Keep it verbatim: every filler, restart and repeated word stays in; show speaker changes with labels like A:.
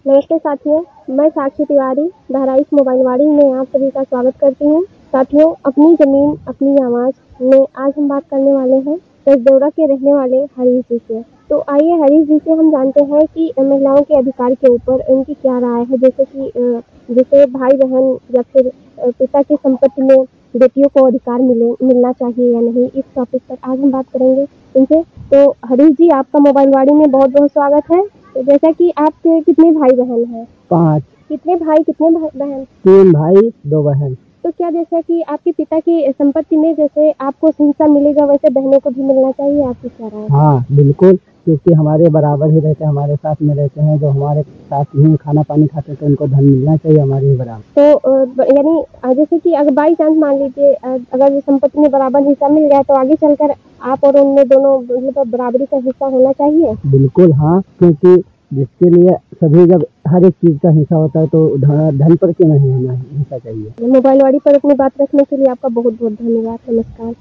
A: नमस्ते साथियों, मैं साक्षी तिवारी बहराइच मोबाइल वाड़ी में आप सभी का स्वागत करती हूँ। साथियों, अपनी जमीन अपनी आवाज़ में आज हम बात करने वाले हैं रजदौरा के रहने वाले हरीश जी से। तो आइए हरीश जी से हम जानते हैं कि महिलाओं के अधिकार के ऊपर उनकी क्या राय है, जैसे कि अ, जैसे भाई बहन या फिर अ, पिता की संपत्ति में बेटियों को अधिकार मिले मिलना चाहिए या नहीं, इस टॉपिक पर आज हम बात करेंगे इनसे। तो हरीश जी, आपका मोबाइल वाड़ी में बहुत बहुत स्वागत है। तो जैसा कि आपके कितने भाई बहन हैं?
B: पाँच।
A: कितने भाई कितने भाई बहन?
B: तीन भाई दो बहन।
A: तो क्या जैसा कि आपके पिता की संपत्ति में जैसे आपको हिस्सा मिलेगा वैसे बहनों को भी मिलना चाहिए, आपकी क्या राय है?
B: हाँ बिल्कुल, क्योंकि हमारे बराबर ही रहते हैं, हमारे साथ में रहते हैं, जो हमारे साथ ही खाना पानी खाते हैं, तो उनको धन मिलना चाहिए हमारे ही बराबर।
A: तो अ, ब- यानी अ, जैसे कि अगर बाई चांस मान लीजिए अ, अगर संपत्ति में बराबर हिस्सा मिल गया तो आगे चलकर आप और उनमें दोनों मतलब बराबरी का हिस्सा होना चाहिए।
B: बिल्कुल हाँ, क्योंकि जिसके लिए सभी जब हर एक चीज का हिस्सा होता है तो ध- धन पर क्यों नहीं होना हिस्सा चाहिए।
A: मोबाइल वाड़ी पर अपनी बात रखने के लिए आपका बहुत बहुत धन्यवाद। नमस्कार।